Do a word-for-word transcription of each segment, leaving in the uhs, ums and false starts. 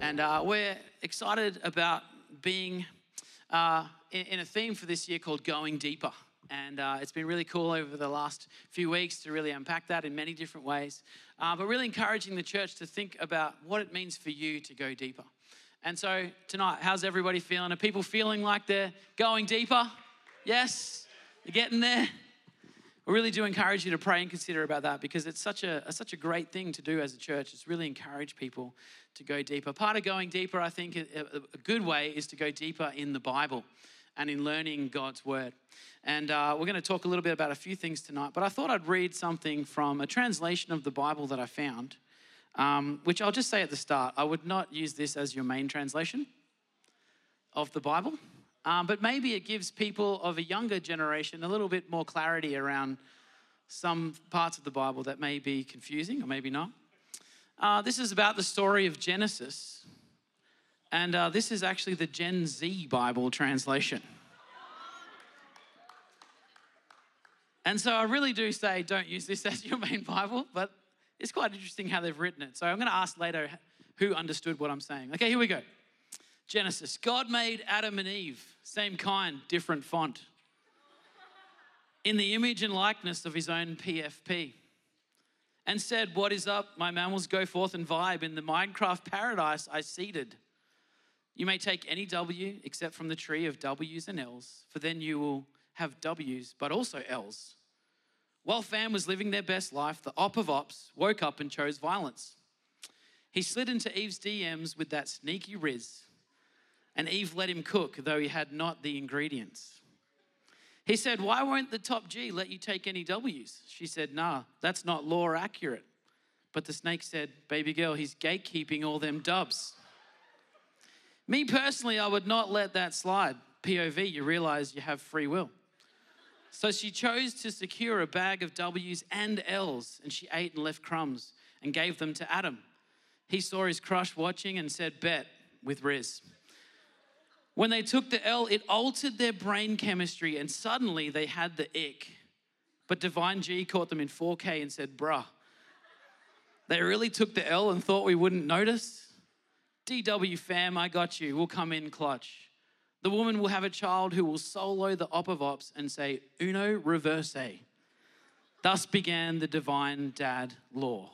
And uh, we're excited about being uh, in, in a theme for this year called Going Deeper. And uh, it's been really cool over the last few weeks to really unpack that in many different ways. Uh, but really encouraging the church to think about what it means for you to go deeper. And so tonight, how's everybody feeling? Are people feeling like they're going deeper? Yes? You're getting there? We really do encourage you to pray and consider about that, because it's such a, a such a great thing to do as a church. It's really encourage people to go deeper. Part of going deeper, I think, a, a good way is to go deeper in the Bible and in learning God's word. And uh, we're going to talk a little bit about a few things tonight, but I thought I'd read something from a translation of the Bible that I found, um, which I'll just say at the start. I would not use this as your main translation of the Bible. Um, but maybe it gives people of a younger generation a little bit more clarity around some parts of the Bible that may be confusing or maybe not. Uh, this is about the story of Genesis. And uh, this is actually the Gen Z Bible translation. And so I really do say don't use this as your main Bible, but it's quite interesting how they've written it. So I'm going to ask later who understood what I'm saying. Okay, here we go. Genesis. God made Adam and Eve, same kind, different font, in the image and likeness of his own P F P, and said, "What is up, my mammals? Go forth and vibe in the Minecraft paradise I seeded. You may take any W except from the tree of W's and L's, for then you will have W's, but also L's." While fam was living their best life, the op of ops woke up and chose violence. He slid into Eve's D Ms with that sneaky riz, and Eve let him cook, though he had not the ingredients. He said, "Why won't the top G let you take any W's?" She said, "Nah, that's not law accurate." But the snake said, "Baby girl, he's gatekeeping all them dubs." Me personally, I would not let that slide. P O V, you realize you have free will. So she chose to secure a bag of W's and L's, and she ate and left crumbs and gave them to Adam. He saw his crush watching and said, "Bet," with Riz. When they took the L, it altered their brain chemistry, and suddenly they had the ick. But Divine G caught them in four K and said, "Bruh, they really took the L and thought we wouldn't notice? D W fam, I got you. We'll come in clutch. The woman will have a child who will solo the op of ops and say, uno reverse. Thus began the divine dad law."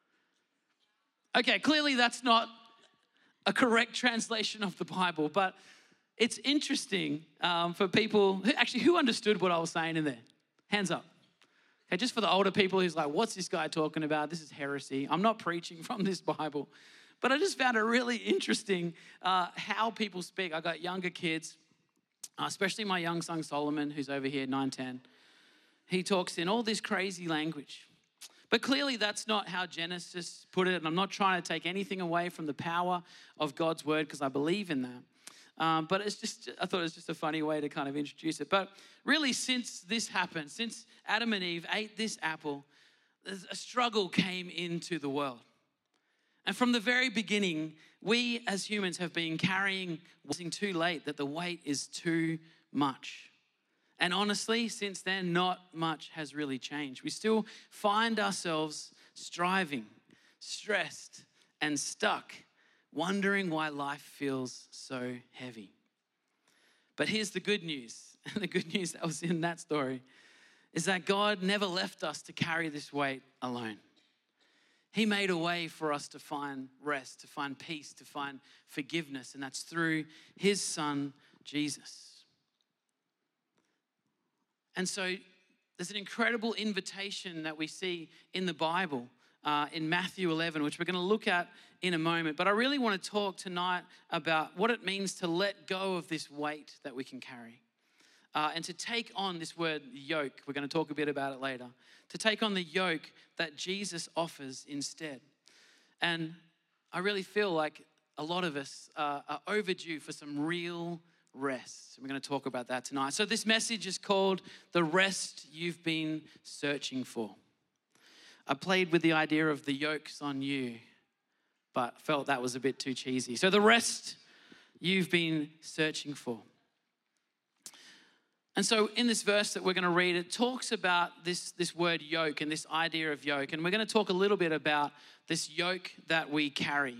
Okay, clearly that's not a correct translation of the Bible, but it's interesting um, for people, who, actually, who understood what I was saying in there? Hands up. Okay, just for the older people who's like, what's this guy talking about? This is heresy. I'm not preaching from this Bible. But I just found it really interesting uh, how people speak. I got younger kids, uh, especially my young son Solomon, who's over here, nine, ten. He talks in all this crazy language. But clearly that's not how Genesis put it, and I'm not trying to take anything away from the power of God's word, because I believe in that. Um, but it's just, I thought it was just a funny way to kind of introduce it. But really, since this happened, since Adam and Eve ate this apple, a struggle came into the world. And from the very beginning, we as humans have been carrying something too late, that the weight is too much. And honestly, since then, not much has really changed. We still find ourselves striving, stressed, and stuck, wondering why life feels so heavy. But here's the good news, and the good news that was in that story is that God never left us to carry this weight alone. He made a way for us to find rest, to find peace, to find forgiveness, and that's through his son, Jesus. And so there's an incredible invitation that we see in the Bible, uh, in Matthew eleven, which we're going to look at in a moment. But I really want to talk tonight about what it means to let go of this weight that we can carry. Uh, and to take on this word yoke. We're going to talk a bit about it later. To take on the yoke that Jesus offers instead. And I really feel like a lot of us uh, are overdue for some real rest. We're going to talk about that tonight. So this message is called The Rest You've Been Searching For. I played with the idea of the yokes on you, but felt that was a bit too cheesy. So the rest you've been searching for. And so in this verse that we're going to read, it talks about this, this word yoke and this idea of yoke. And we're going to talk a little bit about this yoke that we carry.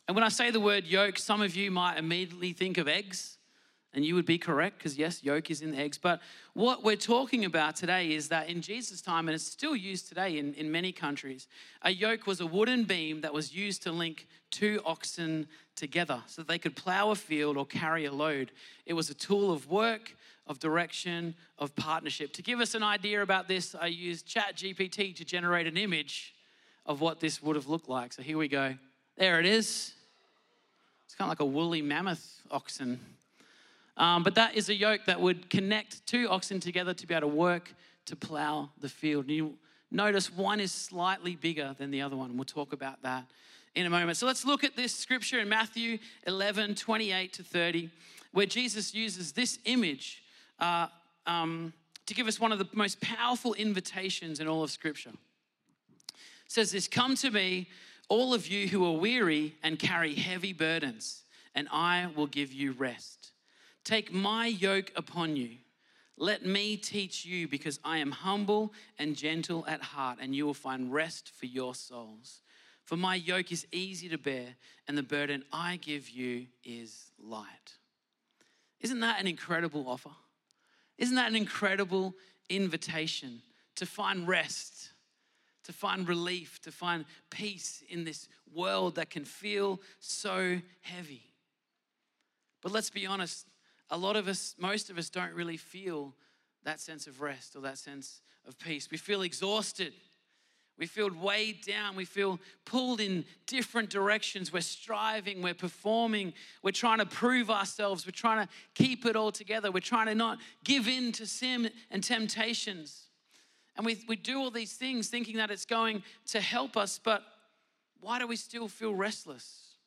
And when I say the word yoke, some of you might immediately think of eggs, and you would be correct because yes, yoke is in eggs. But what we're talking about today is that in Jesus' time, and it's still used today in, in many countries, a yoke was a wooden beam that was used to link two oxen together so that they could plow a field or carry a load. It was a tool of work, of direction, of partnership. To give us an idea about this, I used ChatGPT to generate an image of what this would have looked like. So here we go. There it is. It's kind of like a woolly mammoth oxen. Um, but that is a yoke that would connect two oxen together to be able to work to plow the field. And you notice one is slightly bigger than the other one. We'll talk about that in a moment. So let's look at this scripture in Matthew eleven, twenty-eight to thirty, where Jesus uses this image uh, um, to give us one of the most powerful invitations in all of Scripture. It says this, "Come to me, all of you who are weary and carry heavy burdens, and I will give you rest. Take my yoke upon you. Let me teach you, because I am humble and gentle at heart, and you will find rest for your souls. For my yoke is easy to bear, and the burden I give you is light." Isn't that an incredible offer? Isn't that an incredible invitation to find rest, to find relief, to find peace in this world that can feel so heavy? But let's be honest, a lot of us, most of us don't really feel that sense of rest or that sense of peace. We feel exhausted. We feel weighed down. We feel pulled in different directions. We're striving. We're performing. We're trying to prove ourselves. We're trying to keep it all together. We're trying to not give in to sin and temptations. And we, we do all these things thinking that it's going to help us, but why do we still feel restless?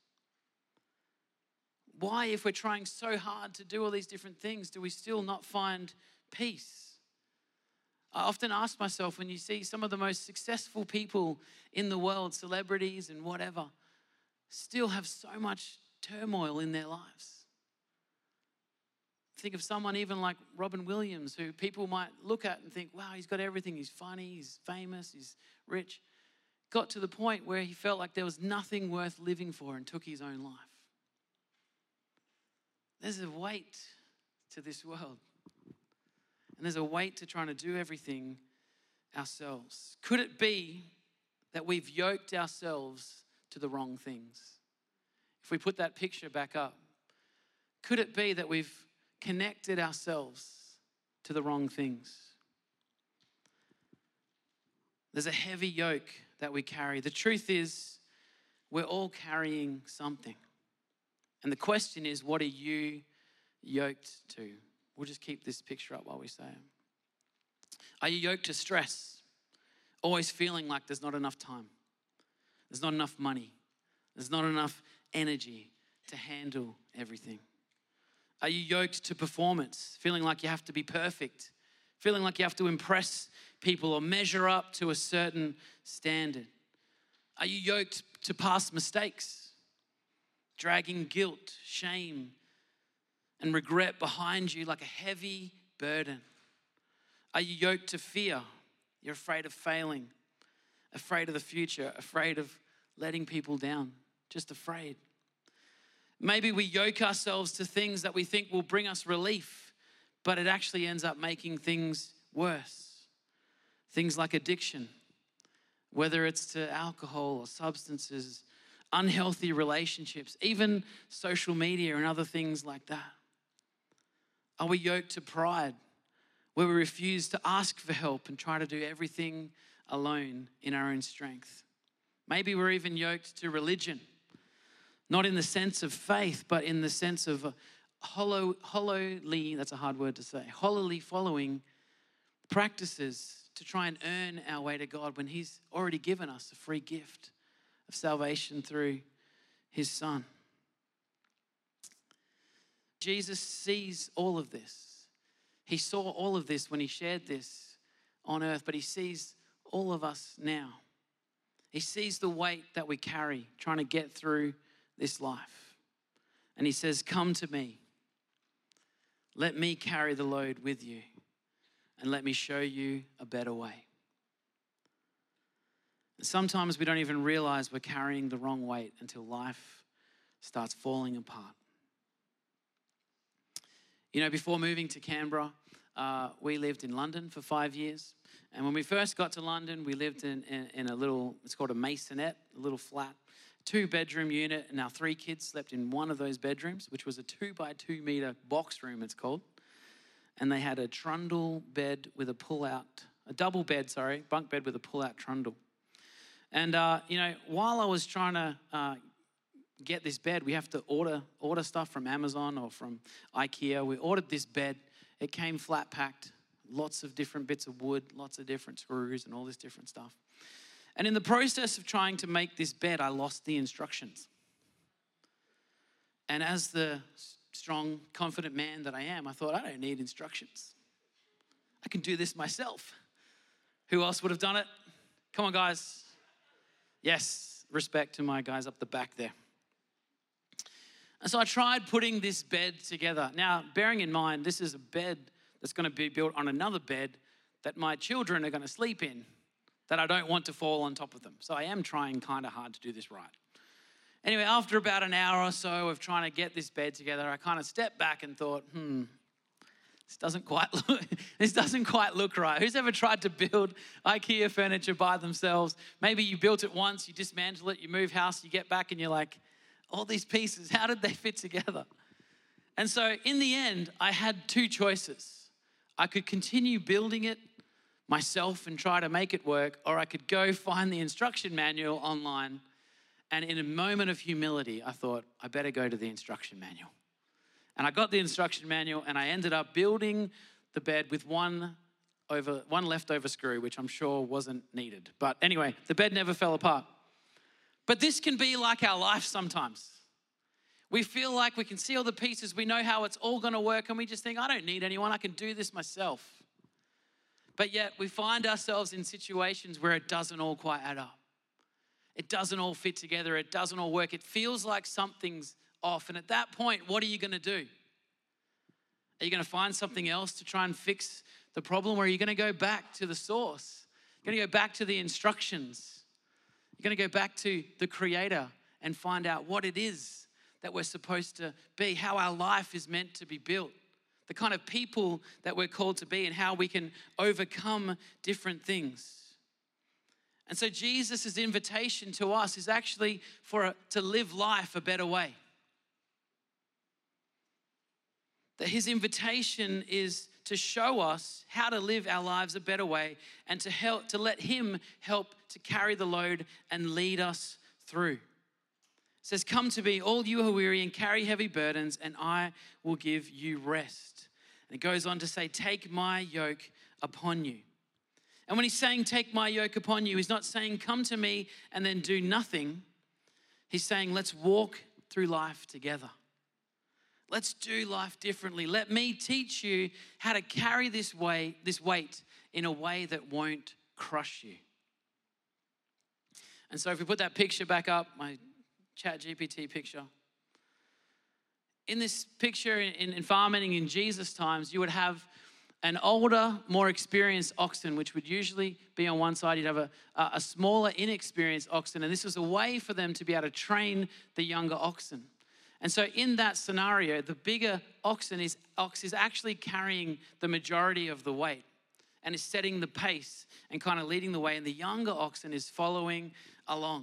Why, if we're trying so hard to do all these different things, do we still not find peace? I often ask myself, when you see some of the most successful people in the world, celebrities and whatever, still have so much turmoil in their lives. Think of someone even like Robin Williams, who people might look at and think, wow, he's got everything. He's funny, he's famous, he's rich. Got to the point where he felt like there was nothing worth living for and took his own life. There's a weight to this world. And there's a weight to trying to do everything ourselves. Could it be that we've yoked ourselves to the wrong things? If we put that picture back up, could it be that we've connected ourselves to the wrong things? There's a heavy yoke that we carry. The truth is, we're all carrying something. And the question is, what are you yoked to? We'll just keep this picture up while we say it. Are you yoked to stress? Always feeling like there's not enough time. There's not enough money. There's not enough energy to handle everything. Are you yoked to performance? Feeling like you have to be perfect. Feeling like you have to impress people or measure up to a certain standard. Are you yoked to past mistakes? Dragging guilt, shame, and regret behind you like a heavy burden? Are you yoked to fear? You're afraid of failing, afraid of the future, afraid of letting people down, just afraid. Maybe we yoke ourselves to things that we think will bring us relief, but it actually ends up making things worse. Things like addiction, whether it's to alcohol or substances, unhealthy relationships, even social media and other things like that. Are we yoked to pride, where we refuse to ask for help and try to do everything alone in our own strength? Maybe we're even yoked to religion, not in the sense of faith, but in the sense of hollow, hollowly, that's a hard word to say, hollowly following practices to try and earn our way to God when He's already given us a free gift of salvation through His Son. Jesus sees all of this. He saw all of this when He shared this on earth, but He sees all of us now. He sees the weight that we carry trying to get through this life. And He says, "Come to me. Let me carry the load with you, and let me show you a better way." And sometimes we don't even realize we're carrying the wrong weight until life starts falling apart. You know, before moving to Canberra, uh, we lived in London for five years. And when we first got to London, we lived in, in, in a little, it's called a maisonette, a little flat, two-bedroom unit, and our three kids slept in one of those bedrooms, which was a two-by-two meter box room, it's called. And they had a trundle bed with a pull-out, a double bed, sorry, bunk bed with a pull-out trundle. And, uh, you know, while I was trying to uh, get this bed, we have to order order stuff from Amazon or from IKEA. We ordered this bed. It came flat-packed, lots of different bits of wood, lots of different screws and all this different stuff. And in the process of trying to make this bed, I lost the instructions. And as the strong, confident man that I am, I thought, I don't need instructions. I can do this myself. Who else would have done it? Come on, guys. Yes, respect to my guys up the back there. And so I tried putting this bed together. Now, bearing in mind, this is a bed that's going to be built on another bed that my children are going to sleep in, that I don't want to fall on top of them. So I am trying kind of hard to do this right. Anyway, after about an hour or so of trying to get this bed together, I kind of stepped back and thought, hmm, this doesn't quite look, this doesn't quite look right. Who's ever tried to build IKEA furniture by themselves? Maybe you built it once, you dismantle it, you move house, you get back and you're like, all these pieces, how did they fit together? And so in the end, I had two choices. I could continue building it myself and try to make it work, or I could go find the instruction manual online. And in a moment of humility, I thought, I better go to the instruction manual. And I got the instruction manual and I ended up building the bed with one over one leftover screw, which I'm sure wasn't needed. But anyway, the bed never fell apart. But this can be like our life sometimes. We feel like we can see all the pieces, we know how it's all gonna work, and we just think, I don't need anyone, I can do this myself. But yet we find ourselves in situations where it doesn't all quite add up. It doesn't all fit together, it doesn't all work. It feels like something's off. And at that point, what are you gonna do? Are you gonna find something else to try and fix the problem, or are you gonna go back to the source? You're gonna go back to the instructions. You're gonna go back to the Creator and find out what it is that we're supposed to be, how our life is meant to be built, the kind of people that we're called to be, and how we can overcome different things. And so Jesus' invitation to us is actually for a, to live life a better way. That his invitation is to show us how to live our lives a better way, and to help, to let him help to carry the load and lead us through. It says, come to me, all you who are weary and carry heavy burdens, and I will give you rest. And it goes on to say, take my yoke upon you. And when he's saying, take my yoke upon you, he's not saying, come to me and then do nothing. He's saying, let's walk through life together. Let's do life differently. Let me teach you how to carry this way, this weight in a way that won't crush you. And so if we put that picture back up, my Chat G P T picture. In this picture in, in farming in Jesus' times, you would have an older, more experienced oxen, which would usually be on one side. You'd have a, a smaller, inexperienced oxen. And this was a way for them to be able to train the younger oxen. And so in that scenario, the bigger oxen is, ox is actually carrying the majority of the weight and is setting the pace and kind of leading the way. And the younger oxen is following along.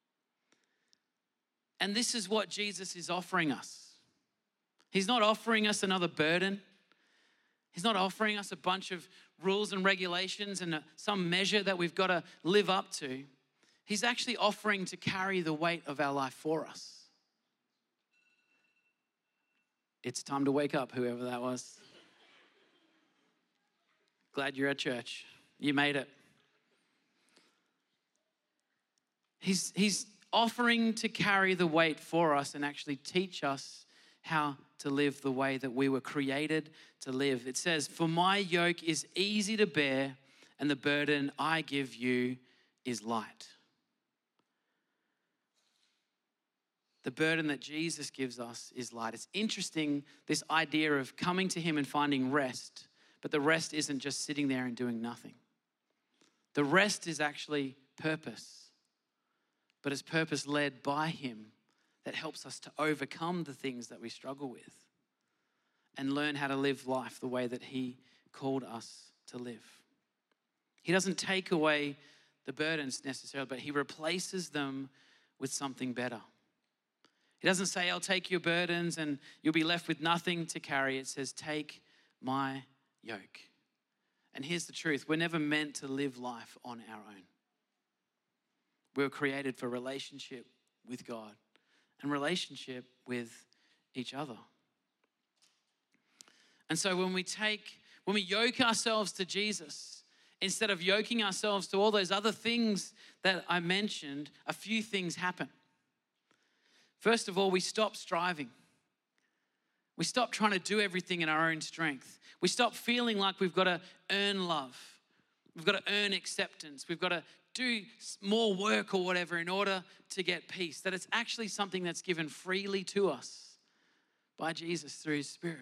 And this is what Jesus is offering us. He's not offering us another burden. He's not offering us a bunch of rules and regulations and a, some measure that we've got to live up to. He's actually offering to carry the weight of our life for us. It's time to wake up, whoever that was. Glad you're at church. You made it. He's, he's offering to carry the weight for us and actually teach us how to live the way that we were created to live. It says, for my yoke is easy to bear and the burden I give you is light. The burden that Jesus gives us is light. It's interesting, this idea of coming to him and finding rest, but the rest isn't just sitting there and doing nothing. The rest is actually purpose, but it's purpose led by him that helps us to overcome the things that we struggle with and learn how to live life the way that he called us to live. He doesn't take away the burdens necessarily, but he replaces them with something better. He doesn't say, I'll take your burdens and you'll be left with nothing to carry. It says, take my yoke. And here's the truth. We're never meant to live life on our own. We were created for relationship with God and relationship with each other. And so when we take, when we yoke ourselves to Jesus, instead of yoking ourselves to all those other things that I mentioned, a few things happen. First of all, we stop striving. We stop trying to do everything in our own strength. We stop feeling like we've got to earn love. We've got to earn acceptance. We've got to do more work or whatever in order to get peace. That it's actually something that's given freely to us by Jesus through his Spirit.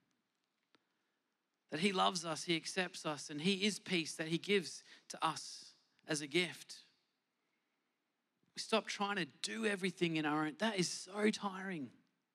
That he loves us, he accepts us, and he is peace that he gives to us as a gift. We stop trying to do everything in our own. That is so tiring.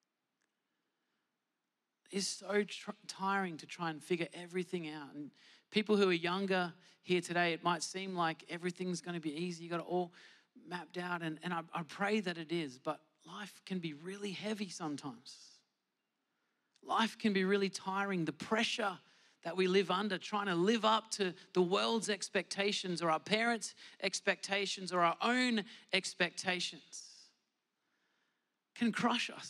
It's so tr- tiring to try and figure everything out. And people who are younger here today, it might seem like everything's going to be easy. You got it all mapped out, and, and I, I pray that it is, but life can be really heavy sometimes. Life can be really tiring. The pressure that we live under, trying to live up to the world's expectations or our parents' expectations or our own expectations, can crush us.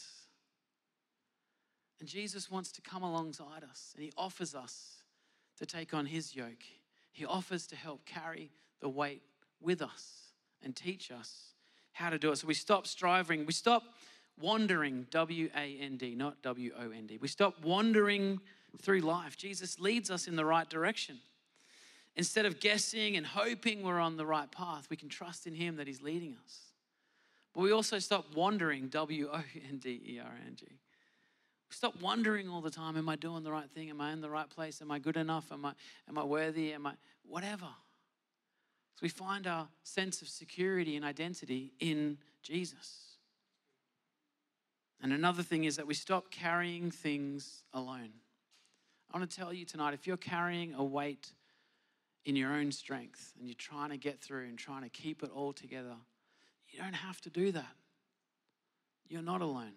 And Jesus wants to come alongside us, and he offers us to take on his yoke. He offers to help carry the weight with us and teach us how to do it. So we stop striving. We stop wandering, W A N D, not W O N D. We stop wandering through life. Jesus leads us in the right direction. Instead of guessing and hoping we're on the right path, we can trust in him that he's leading us. But we also stop wandering, W O N D E R N G. We stop wondering all the time, am I doing the right thing? Am I in the right place? Am I good enough? Am I, am I worthy? Am I, whatever. So we find our sense of security and identity in Jesus. And another thing is that we stop carrying things alone. I want to tell you tonight, if you're carrying a weight in your own strength and you're trying to get through and trying to keep it all together, you don't have to do that. You're not alone.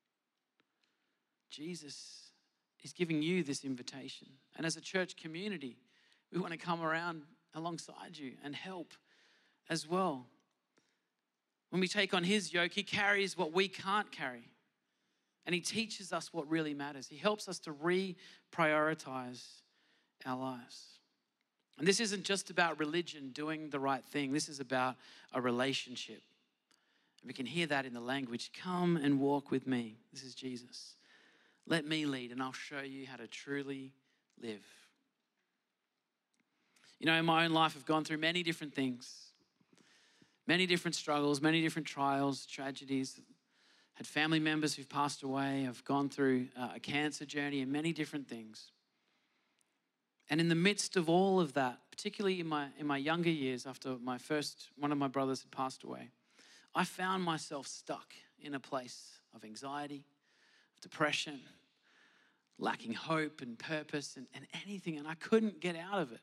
Jesus is giving you this invitation. And as a church community, we want to come around alongside you and help as well. When we take on his yoke, he carries what we can't carry. And he teaches us what really matters. He helps us to reprioritize our lives. And this isn't just about religion doing the right thing. This is about a relationship. And we can hear that in the language. Come and walk with me. This is Jesus. Let me lead and I'll show you how to truly live. You know, in my own life, I've gone through many different things. Many different struggles, many different trials, tragedies. Had family members who've passed away. I've gone through a cancer journey and many different things. And in the midst of all of that, particularly in my in my younger years, after my first, one of my brothers had passed away, I found myself stuck in a place of anxiety, of depression, lacking hope and purpose and, and anything, and I couldn't get out of it.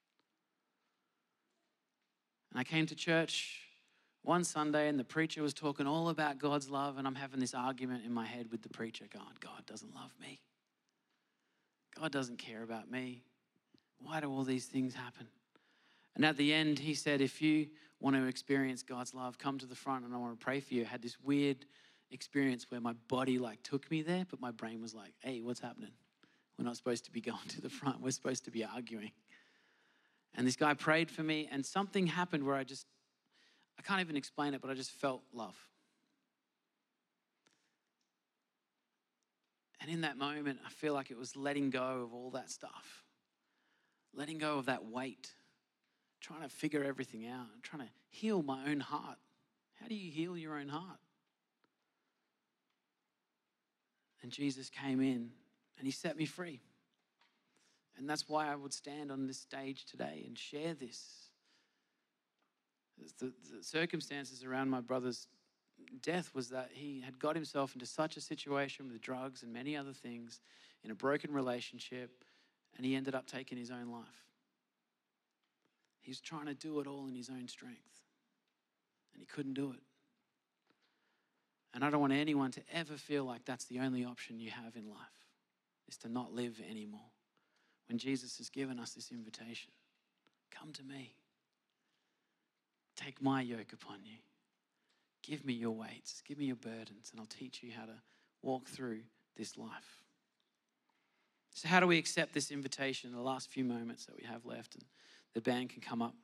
And I came to church one Sunday and the preacher was talking all about God's love, and I'm having this argument in my head with the preacher going, God doesn't love me. God doesn't care about me. Why do all these things happen? And at the end, he said, if you want to experience God's love, come to the front and I want to pray for you. I had this weird experience where my body like took me there, but my brain was like, hey, what's happening? We're not supposed to be going to the front. We're supposed to be arguing. And this guy prayed for me, and something happened where I just, I can't even explain it, but I just felt love. And in that moment, I feel like it was letting go of all that stuff. Letting go of that weight. Trying to figure everything out. Trying to heal my own heart. How do you heal your own heart? And Jesus came in and he set me free. And that's why I would stand on this stage today and share this. The, the circumstances around my brother's death was that he had got himself into such a situation with drugs and many other things, in a broken relationship, and he ended up taking his own life. He was trying to do it all in his own strength, and he couldn't do it. And I don't want anyone to ever feel like that's the only option you have in life, is to not live anymore. When Jesus has given us this invitation, come to me. Take my yoke upon you. Give me your weights, give me your burdens, and I'll teach you how to walk through this life. So how do we accept this invitation in the last few moments that we have left? And the band can come up.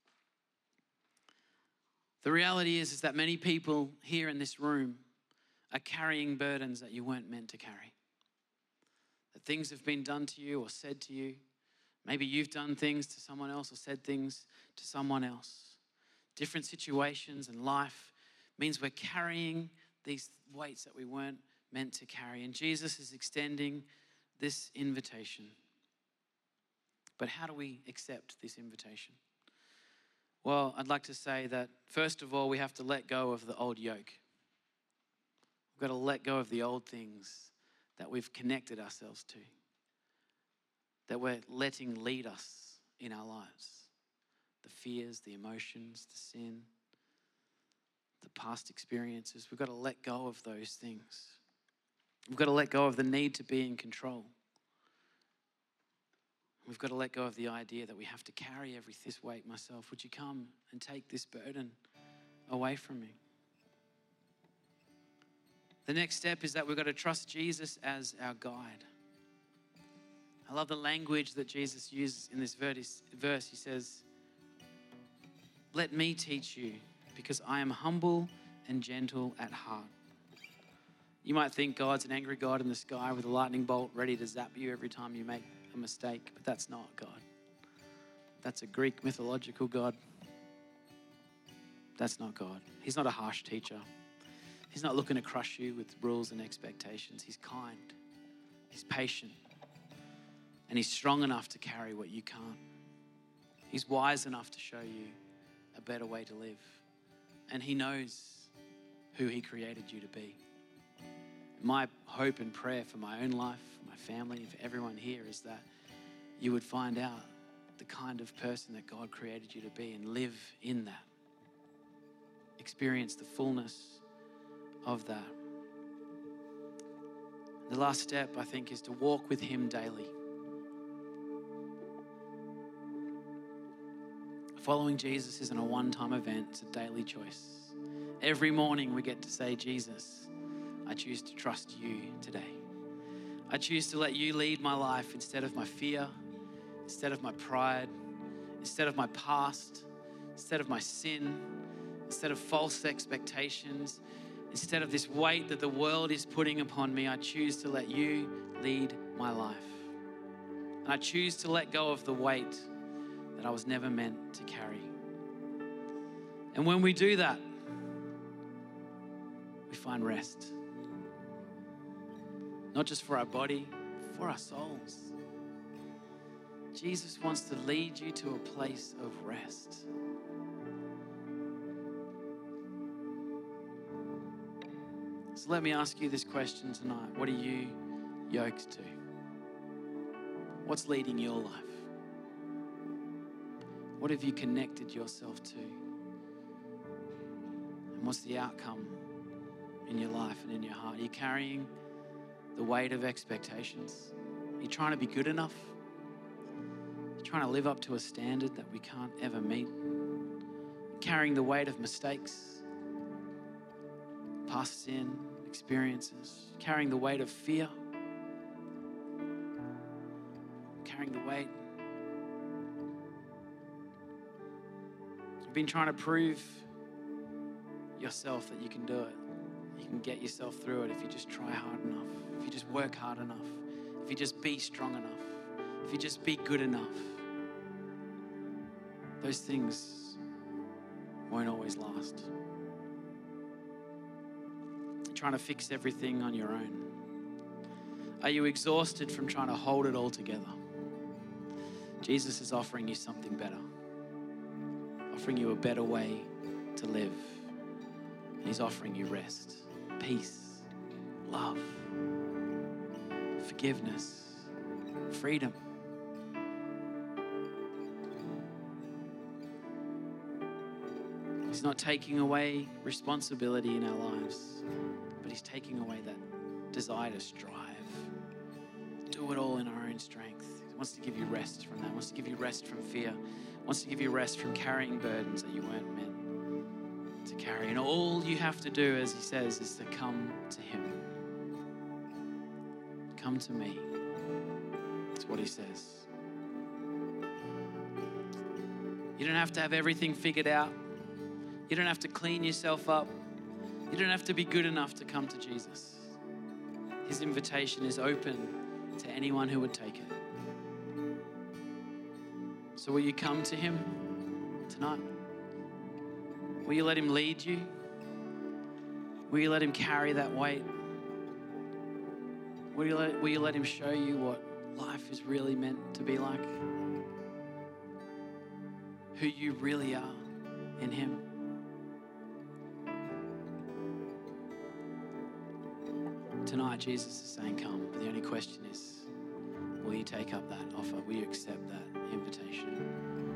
The reality is, is that many people here in this room are carrying burdens that you weren't meant to carry. That things have been done to you or said to you. Maybe you've done things to someone else or said things to someone else. Different situations in life means we're carrying these weights that we weren't meant to carry. And Jesus is extending this invitation. But how do we accept this invitation? Well, I'd like to say that, first of all, we have to let go of the old yoke. We've got to let go of the old things that we've connected ourselves to, that we're letting lead us in our lives. The fears, the emotions, the sin, the past experiences. We've got to let go of those things. We've got to let go of the need to be in control. We've got to let go of the idea that we have to carry everything. This weight myself. Would you come and take this burden away from me? The next step is that we've got to trust Jesus as our guide. I love the language that Jesus uses in this verse. He says, "Let me teach you, because I am humble and gentle at heart." You might think God's an angry God in the sky with a lightning bolt ready to zap you every time you make a mistake, but that's not God. That's a Greek mythological God. That's not God. He's not a harsh teacher. He's not looking to crush you with rules and expectations. He's kind. He's patient. And he's strong enough to carry what you can't. He's wise enough to show you a better way to live. And he knows who he created you to be. My hope and prayer for my own life, for my family, and for everyone here is that you would find out the kind of person that God created you to be and live in that. Experience the fullness of that. The last step, I think, is to walk with him daily. Following Jesus isn't a one-time event, it's a daily choice. Every morning we get to say, Jesus, I choose to trust you today. I choose to let you lead my life instead of my fear, instead of my pride, instead of my past, instead of my sin, instead of false expectations, instead of this weight that the world is putting upon me. I choose to let you lead my life. And I choose to let go of the weight that I was never meant to carry. And when we do that, we find rest. Not just for our body, for our souls. Jesus wants to lead you to a place of rest. So let me ask you this question tonight. What are you yoked to? What's leading your life? What have you connected yourself to? And what's the outcome in your life and in your heart? Are you carrying the weight of expectations? Are you trying to be good enough? Are you trying to live up to a standard that we can't ever meet? Carrying the weight of mistakes, past sin, experiences, carrying the weight of fear, carrying the weight. You've been trying to prove yourself that you can do it. You can get yourself through it if you just try hard enough, if you just work hard enough, if you just be strong enough, if you just be good enough. Those things won't always last. You're trying to fix everything on your own. Are you exhausted from trying to hold it all together? Jesus is offering you something better, offering you a better way to live. He's offering you rest, peace, love, forgiveness, freedom. He's not taking away responsibility in our lives, but he's taking away that desire to strive, do it all in our own strength. He wants to give you rest from that. He wants to give you rest from fear. He wants to give you rest from carrying burdens that you weren't meant to carry. And all you have to do, as he says, is to come to him. Come to me. That's what he says. You don't have to have everything figured out. You don't have to clean yourself up. You don't have to be good enough to come to Jesus. His invitation is open to anyone who would take it. So will you come to him tonight? Will you let him lead you? Will you let him carry that weight? Will you let, will you let him show you what life is really meant to be like? Who you really are in him? Tonight, Jesus is saying, come. But the only question is, will you take up that offer? Will you accept that invitation?